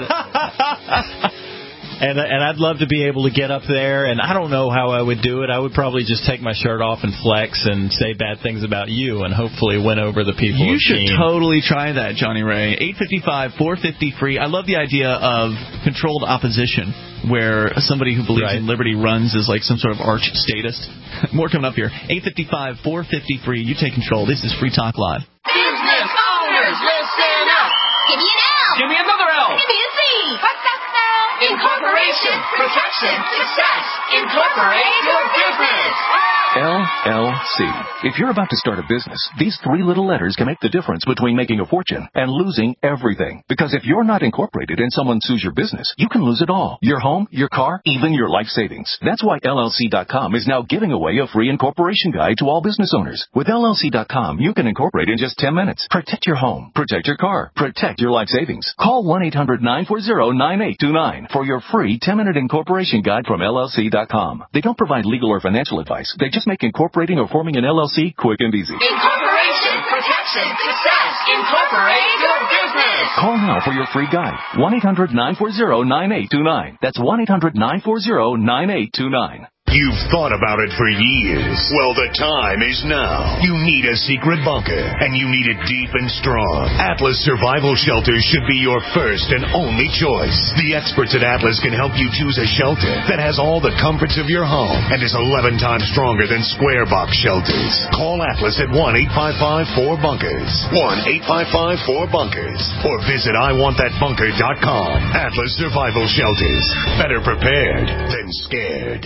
yeah. And and I'd love to be able to get up there, and I don't know how I would do it. I would probably just take my shirt off and flex and say bad things about you and hopefully win over the people. You should team. totally try that, Johnny Ray. eight five five, four five zero, free. I love the idea of controlled opposition, where somebody who believes right. in liberty runs as like some sort of arch statist. More coming up here. eight five five, four five zero, free. You take control. This is Free Talk Live. Business owners, listen up. Give me an L. Give me another L. Give me a Z. What's that spell? Incorporation, protection, success. Incorporate your business. L L C. If you're about to start a business, these three little letters can make the difference between making a fortune and losing everything. Because if you're not incorporated and someone sues your business, you can lose it all. Your home, your car, even your life savings. That's why L L C dot com is now giving away a free incorporation guide to all business owners. With L L C dot com, you can incorporate in just ten minutes. Protect your home. Protect your car. Protect your life savings. Call one eight hundred nine four zero nine eight two nine for your free ten-minute incorporation guide from L L C dot com. They don't provide legal or financial advice. They just make incorporating or forming an L L C quick and easy. Incorporation, protection, success. Incorporate your business. Call now for your free guide. one eight hundred nine four zero nine eight two nine. That's one eight hundred nine four zero nine eight two nine. You've thought about it for years. Well, the time is now. You need a secret bunker, and you need it deep and strong. Atlas Survival Shelters should be your first and only choice. The experts at Atlas can help you choose a shelter that has all the comforts of your home and is eleven times stronger than square box shelters. Call Atlas at one eight five five four bunkers. one eight five five four bunkers. Or visit I want that bunker dot com. Atlas Survival Shelters. Better prepared than scared.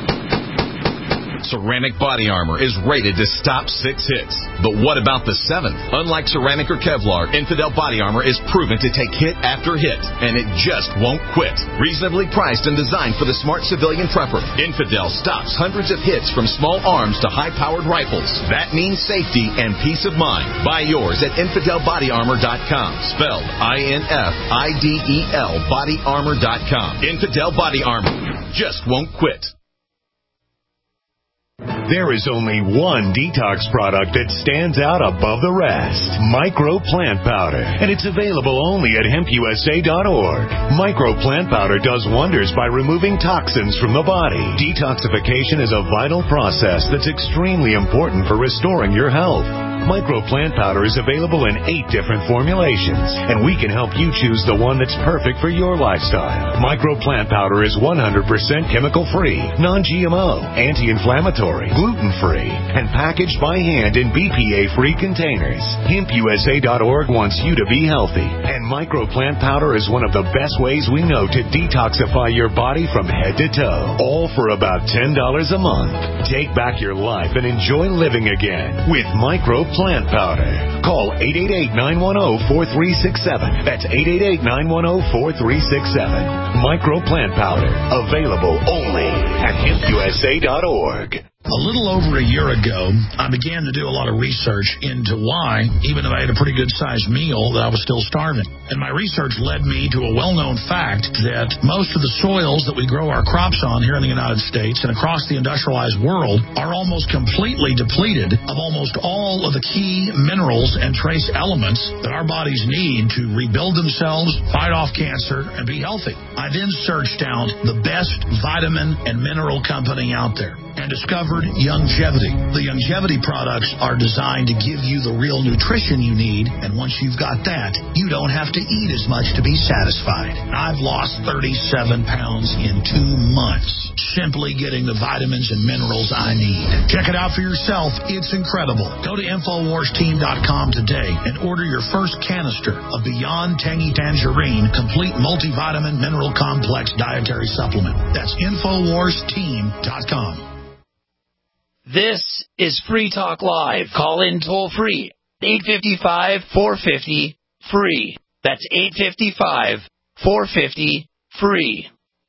Ceramic body armor is rated to stop six hits. But what about the seventh? Unlike ceramic or Kevlar, Infidel body armor is proven to take hit after hit, and it just won't quit. Reasonably priced and designed for the smart civilian prepper, Infidel stops hundreds of hits from small arms to high-powered rifles. That means safety and peace of mind. Buy yours at infidel body armor dot com, spelled I N F I D E L body armor dot com. Infidel body armor just won't quit. There is only one detox product that stands out above the rest. Micro Plant Powder. And it's available only at hemp U S A dot org. Micro Plant Powder does wonders by removing toxins from the body. Detoxification is a vital process that's extremely important for restoring your health. Micro Plant Powder is available in eight different formulations, and we can help you choose the one that's perfect for your lifestyle. Micro Plant Powder is one hundred percent chemical-free, non-G M O, anti-inflammatory, gluten-free, and packaged by hand in B P A-free containers. Hemp U S A dot org wants you to be healthy, and Micro Plant Powder is one of the best ways we know to detoxify your body from head to toe, all for about ten dollars a month. Take back your life and enjoy living again with Micro Plant Powder. Call eight eight eight, nine one zero, four three six seven. That's eight eight eight, nine one zero, four three six seven. Micro Plant Powder, available only at hemp U S A dot org. A little over a year ago, I began to do a lot of research into why, even though I had a pretty good-sized meal, that I was still starving. And my research led me to a well-known fact that most of the soils that we grow our crops on here in the United States and across the industrialized world are almost completely depleted of almost all of the key minerals and trace elements that our bodies need to rebuild themselves, fight off cancer, and be healthy. I then searched out the best vitamin and mineral company out there and discovered Youngevity. The Youngevity products are designed to give you the real nutrition you need, and once you've got that, you don't have to eat as much to be satisfied. I've lost thirty-seven pounds in two months, simply getting the vitamins and minerals I need. Check it out for yourself. It's incredible. Go to Infowars Team dot com today and order your first canister of Beyond Tangy Tangerine Complete Multivitamin Mineral Complex Dietary Supplement. That's Infowars Team dot com. This is Free Talk Live. Call in toll free. eight five five, four five zero, free. That's eight five five, four five zero, free.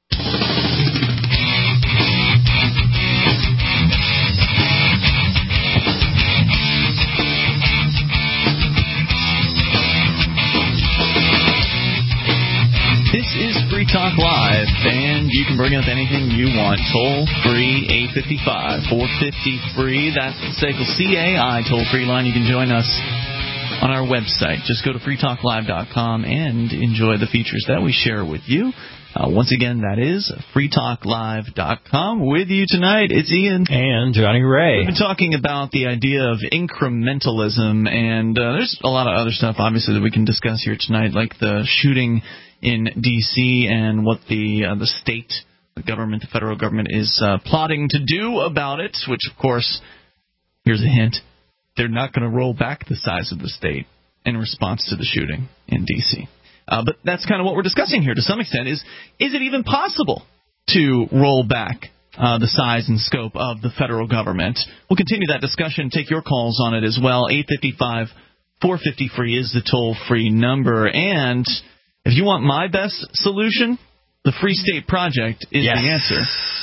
This is Free Talk Live, and you can bring up anything you want. Toll free, eight five five, four five zero, free. That's the S A C L C A I toll-free line. You can join us on our website. Just go to free talk live dot com and enjoy the features that we share with you. Uh, once again, that is free talk live dot com. With you tonight, it's Ian. And Johnny Ray. We've been talking about the idea of incrementalism, and uh, there's a lot of other stuff, obviously, that we can discuss here tonight, like the shooting in D C and what the uh, the state, the government, the federal government is uh, plotting to do about it, which, of course, here's a hint, they're not going to roll back the size of the state in response to the shooting in D C Uh, but that's kind of what we're discussing here to some extent, is is it even possible to roll back uh, the size and scope of the federal government? We'll continue that discussion, take your calls on it as well. eight five five, four five zero, free is the toll-free number. And if you want my best solution, the Free State Project is yes. the answer.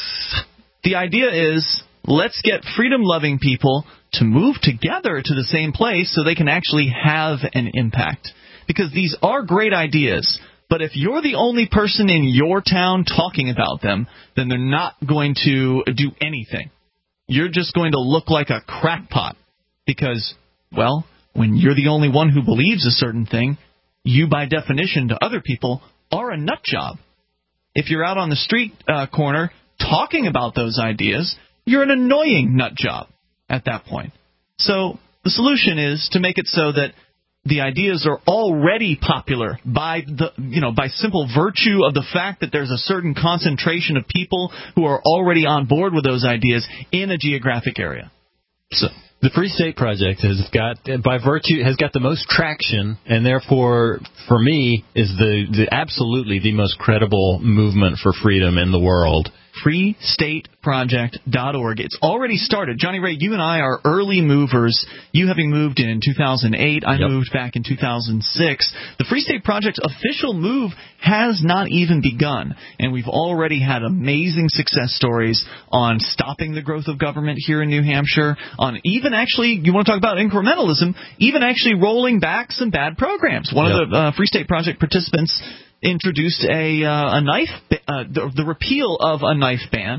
The idea is, let's get freedom-loving people to move together to the same place so they can actually have an impact. Because these are great ideas, but if you're the only person in your town talking about them, then they're not going to do anything. You're just going to look like a crackpot because, well, when you're the only one who believes a certain thing, you, by definition, to other people, are a nut job. If you're out on the street uh, corner talking about those ideas, you're an annoying nut job at that point. So the solution is to make it so that the ideas are already popular by the, you know, by simple virtue of the fact that there's a certain concentration of people who are already on board with those ideas in a geographic area. So the Free State Project has got, by virtue, has got the most traction, and therefore, for me, is the, the absolutely the most credible movement for freedom in the world. free state project dot org. It's already started. Johnny Ray, you and I are early movers. You having moved in two thousand eight, I yep. moved back in two thousand six. The Free State Project's official move has not even begun, and we've already had amazing success stories on stopping the growth of government here in New Hampshire, on even actually, you want to talk about incrementalism, even actually rolling back some bad programs. One yep. of the uh, Free State Project participants introduced a uh, a knife, uh, the, the repeal of a knife ban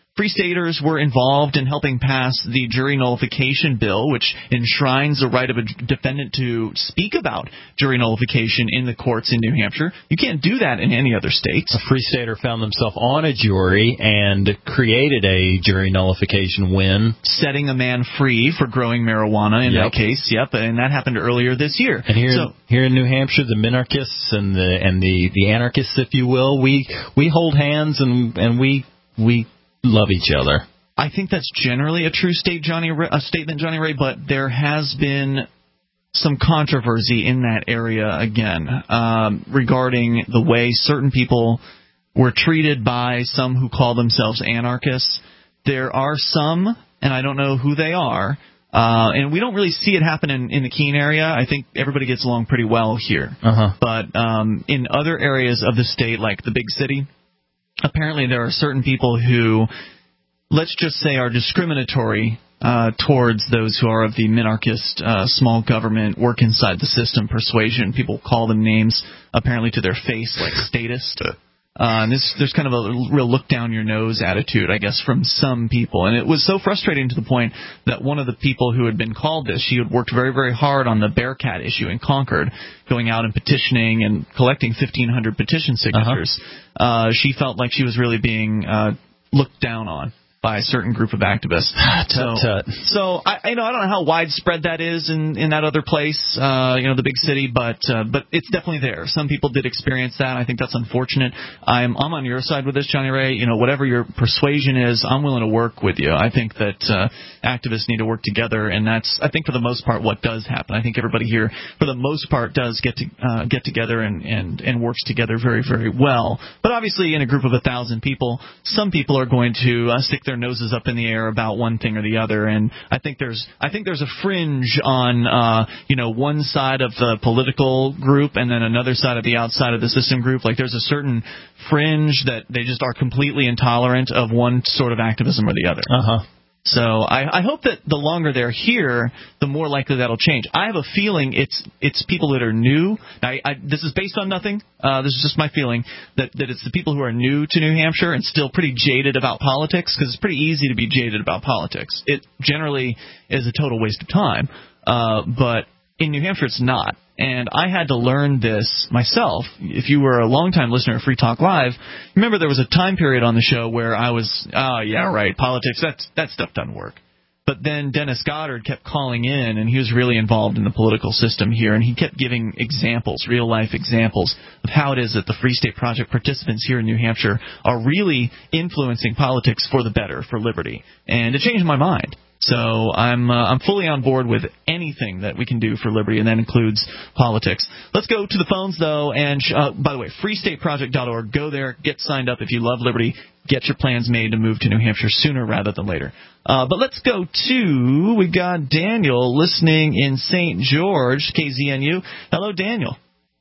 Free Staters were involved in helping pass the jury nullification bill, which enshrines the right of a defendant to speak about jury nullification in the courts in New Hampshire. You can't do that in any other state. A Free Stater found himself on a jury and created a jury nullification win. Setting a man free for growing marijuana in Yep. that case, yep, and that happened earlier this year. And here, so, here in New Hampshire, the minarchists and the and the, the anarchists, if you will, we we hold hands and and we we love each other. I think that's generally a true state, Johnny, a statement, Johnny Ray, but there has been some controversy in that area again um, regarding the way certain people were treated by some who call themselves anarchists. There are some, and I don't know who they are, uh, and we don't really see it happen in, in the Keene area. I think everybody gets along pretty well here. Uh-huh. But um, in other areas of the state, like the big city, apparently there are certain people who, let's just say, are discriminatory uh, towards those who are of the minarchist, uh, small government, work inside the system persuasion. People call them names, apparently to their face, like statist. Uh, and this, there's kind of a real look-down-your-nose attitude, I guess, from some people. And it was so frustrating to the point that one of the people who had been called this, she had worked very, very hard on the Bearcat issue in Concord, going out and petitioning and collecting fifteen hundred petition signatures. Uh-huh. Uh, she felt like she was really being uh, looked down on by a certain group of activists. so, tut, tut. so I, you know, I don't know how widespread that is in, in that other place, uh, you know, the big city, but uh, but it's definitely there. Some people did experience that. I think that's unfortunate. I'm I'm on your side with this, Johnny Ray. You know, whatever your persuasion is, I'm willing to work with you. I think that uh, activists need to work together, and that's, I think, for the most part, what does happen. I think everybody here, for the most part, does get to uh, get together and, and, and works together very, very well. But obviously, in a group of a thousand people, some people are going to uh, stick their noses up in the air about one thing or the other, and I think there's I think there's a fringe on uh, you know one side of the political group and then another side of the outside of the system group. Like there's a certain fringe that they just are completely intolerant of one sort of activism or the other. Uh huh. So I, I hope that the longer they're here, the more likely that'll change. I have a feeling it's it's people that are new. I, I, this is based on nothing. Uh, this is just my feeling that, that it's the people who are new to New Hampshire and still pretty jaded about politics, because it's pretty easy to be jaded about politics. It generally is a total waste of time, uh, but in New Hampshire it's not. And I had to learn this myself. If you were a longtime listener of Free Talk Live, remember there was a time period on the show where I was, oh, yeah, right, politics, that's, that stuff doesn't work. But then Dennis Goddard kept calling in, and he was really involved in the political system here, and he kept giving examples, real-life examples, of how it is that the Free State Project participants here in New Hampshire are really influencing politics for the better, for liberty. And it changed my mind. So I'm uh, I'm fully on board with anything that we can do for liberty, and that includes politics. Let's go to the phones, though, and uh, by the way, free state project dot org. Go there, get signed up if you love liberty. Get your plans made to move to New Hampshire sooner rather than later. Uh, but let's go to, we've got Daniel listening in Saint George, K Z N U. Hello, Daniel.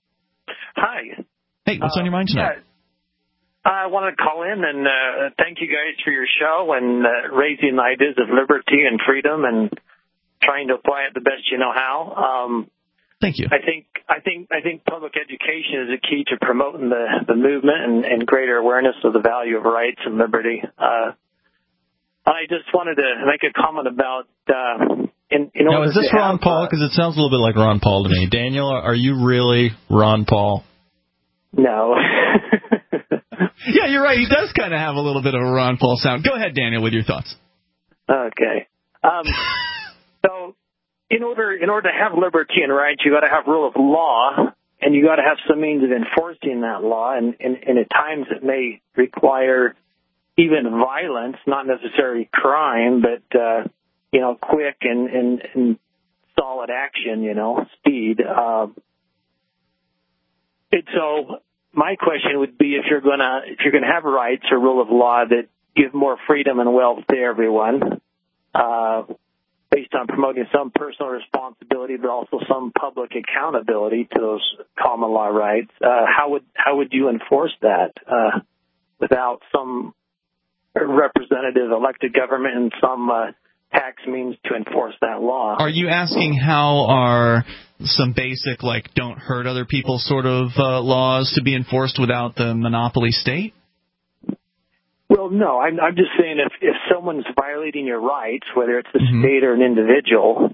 Hi. Hey, what's uh, on your mind tonight? Yeah. I wanted to call in and uh, thank you guys for your show and uh, raising the ideas of liberty and freedom and trying to apply it the best you know how. Um, thank you. I think I think I think public education is a key to promoting the, the movement and, and greater awareness of the value of rights and liberty. Uh, I just wanted to make a comment about. Uh, in, in now, is this Ron have, Paul? Because it sounds a little bit like Ron Paul to me. Daniel, are you really Ron Paul? No. Yeah, you're right. He does kind of have a little bit of a Ron Paul sound. Go ahead, Daniel, with your thoughts. Okay. Um, so, in order in order to have liberty and rights, you got to have rule of law, and you got to have some means of enforcing that law. And, and, and at times, it may require even violence, not necessarily crime, but uh, you know, quick and, and, and solid action. You know, speed. Uh, and so. My question would be if you're gonna if you're gonna have rights or rule of law that give more freedom and wealth to everyone, uh, based on promoting some personal responsibility, but also some public accountability to those common law rights. Uh, how would how would you enforce that uh, without some representative elected government and some uh, tax means to enforce that law? Are you asking how are some basic, like, don't hurt other people sort of uh, laws to be enforced without the monopoly state? Well, Well, no, I'm, I'm just saying if, if someone's violating your rights, whether it's the Mm-hmm. state or an individual,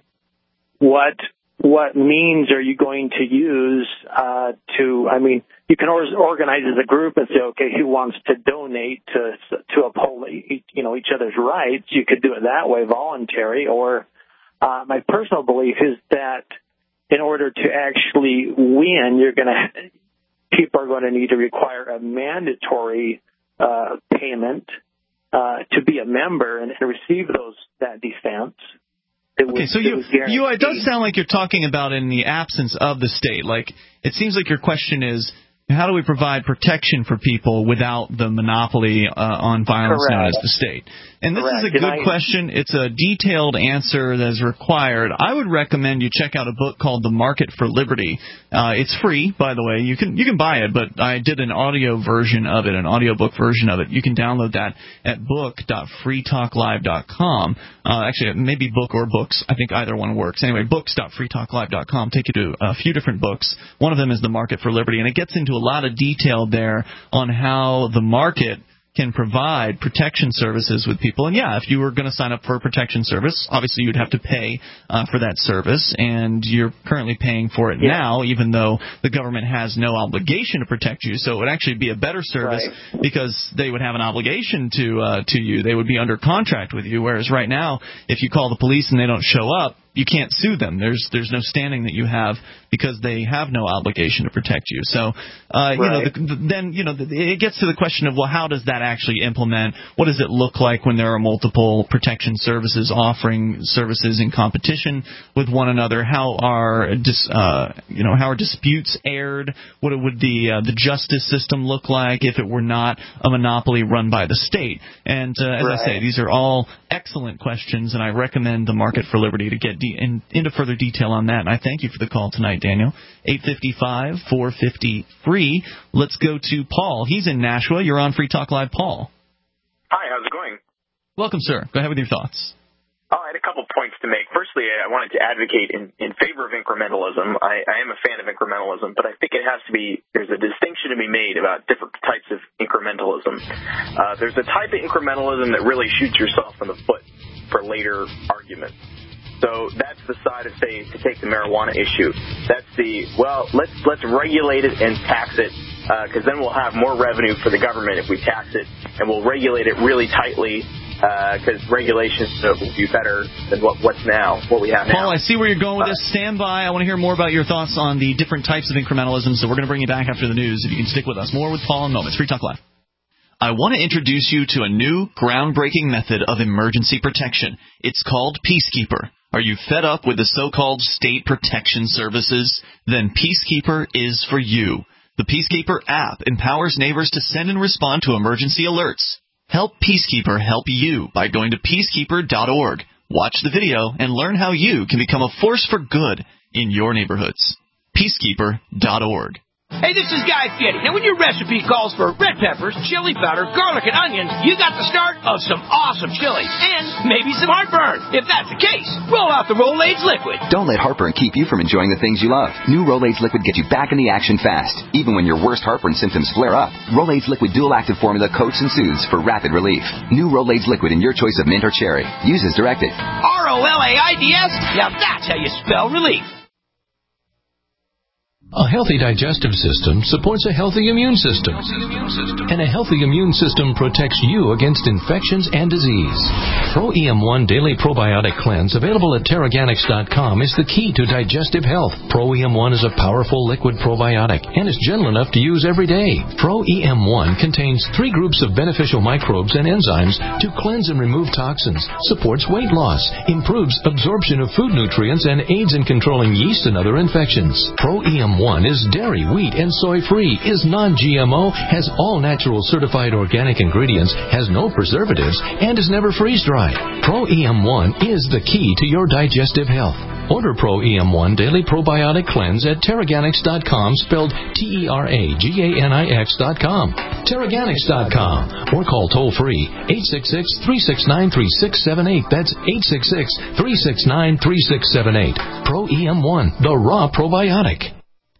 what what means are you going to use uh, to, I mean, you can always organize as a group and say, okay, who wants to donate to to uphold, you know, each other's rights? You could do it that way, voluntary. Or uh, my personal belief is that in order to actually win, you're going to people are going to need to require a mandatory uh, payment uh, to be a member and, and receive those that defense. It Okay, was, so it you, was you, it does guaranteed. sound like you're talking about in the absence of the state. Like, it seems like your question is, how do we provide protection for people without the monopoly uh, on violence known Correct. as the state? And this Correct. is a good And I- question. It's a detailed answer that is required. I would recommend you check out a book called The Market for Liberty. Uh, it's free, by the way. You can you can buy it, but I did an audio version of it, an audiobook version of it. You can download that at book dot free talk live dot com. Uh, actually, maybe book or books. I think either one works. Anyway, books dot free talk live dot com take you to a few different books. One of them is The Market for Liberty, and it gets into a lot of detail there on how the market can provide protection services with people. And yeah, if you were going to sign up for a protection service, obviously you'd have to pay uh, for that service, and you're currently paying for it Yeah. now, even though the government has no obligation to protect you. So it would actually be a better service Right. because they would have an obligation to uh, to you. They would be under contract with you, whereas right now, if you call the police and they don't show up, you can't sue them. There's there's no standing that you have because they have no obligation to protect you. So, uh, you know, Right. the, the, then you know the, it gets to the question of, well, how does that actually implement? What does it look like when there are multiple protection services offering services in competition with one another? How are dis, uh, you know how are disputes aired? What would the uh, the justice system look like if it were not a monopoly run by the state? And uh, as Right. I say, these are all excellent questions, and I recommend The Market for Liberty to get de- in, into further detail on that. And I thank you for the call tonight, Daniel. eight five five, four five zero, free. Let's go to Paul. He's in Nashua. You're on Free Talk Live, Paul. Hi, how's it going? Welcome, sir. Go ahead with your thoughts. Oh, I had a couple points to make. Firstly, I wanted to advocate in, in favor of incrementalism. I, I am a fan of incrementalism, but I think it has to be, there's a distinction to be made about different types of incrementalism. Uh, there's a type of incrementalism that really shoots yourself in the foot for later arguments. So that's the side of, say, to take the marijuana issue. That's the, well, let's let's regulate it and tax it, because uh, then we'll have more revenue for the government if we tax it, and we'll regulate it really tightly, because uh, regulations will be better than what, what's now, what we have now. Paul, I see where you're going with this. Stand by. I want to hear more about your thoughts on the different types of incrementalism, so we're going to bring you back after the news. If you can stick with us. More with Paul in moments. Free Talk Live. I want to introduce you to a new, groundbreaking method of emergency protection. It's called Peacekeeper. Are you fed up with the so-called state protection services? Then Peacekeeper is for you. The Peacekeeper app empowers neighbors to send and respond to emergency alerts. Help Peacekeeper help you by going to peacekeeper dot org. Watch the video and learn how you can become a force for good in your neighborhoods. peacekeeper dot org. Hey, this is Guy Fieri. Now, when your recipe calls for red peppers, chili powder, garlic, and onions, you got the start of some awesome chili and maybe some heartburn. If that's the case, roll out the Rolaids Liquid. Don't let heartburn keep you from enjoying the things you love. New Rolaids Liquid gets you back in the action fast, even when your worst heartburn symptoms flare up. Rolaids Liquid dual-active formula coats and soothes for rapid relief. New Rolaids Liquid in your choice of mint or cherry. Use as directed. R O L A I D S? Now that's how you spell relief. A healthy digestive system supports a healthy immune system. And a healthy immune system protects you against infections and disease. Pro E M one Daily Probiotic Cleanse, available at Terraganics dot com, is the key to digestive health. Pro E M one is a powerful liquid probiotic and is gentle enough to use every day. Pro E M one contains three groups of beneficial microbes and enzymes to cleanse and remove toxins, supports weight loss, improves absorption of food nutrients, and aids in controlling yeast and other infections. Pro E M one is dairy, wheat, and soy-free, is non-G M O, has all natural certified organic ingredients, has no preservatives, and is never freeze-dried. Pro E M one is the key to your digestive health. Order Pro E M one Daily Probiotic Cleanse at Terraganics dot com, spelled T E R A G A N I X dot com. Terraganics dot com, or call toll-free eight six six, three six nine, three six seven eight. That's eight six six, three six nine, three six seven eight. Pro E M one, the raw probiotic.